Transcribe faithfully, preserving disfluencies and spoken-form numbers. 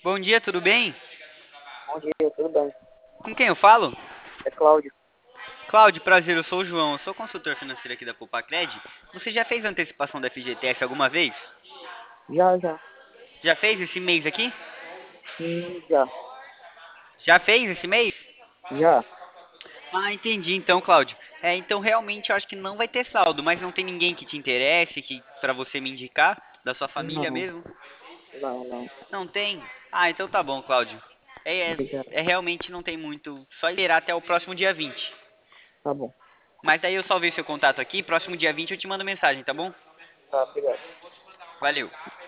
Bom dia, tudo bem? Bom dia, tudo bem? Com quem eu falo? É Cláudio. Cláudio, prazer, eu sou o João, eu sou consultor financeiro aqui da Popacred. Você já fez antecipação da F G T S alguma vez? Já, já. Já fez esse mês aqui? Hum, já, Já fez esse mês? já. Ah, entendi então, Cláudio. É, então realmente eu acho que não vai ter saldo, mas não tem ninguém que te interesse, que para você me indicar, da sua família Não, mesmo? não, não. Não tem? Ah, então tá bom, Cláudio. É, é, Obrigado. é realmente não tem muito, só esperar até o próximo dia vinte. Tá bom. Mas daí eu salvei seu contato aqui, próximo dia vinte eu te mando mensagem, tá bom? Tá, obrigado. Valeu.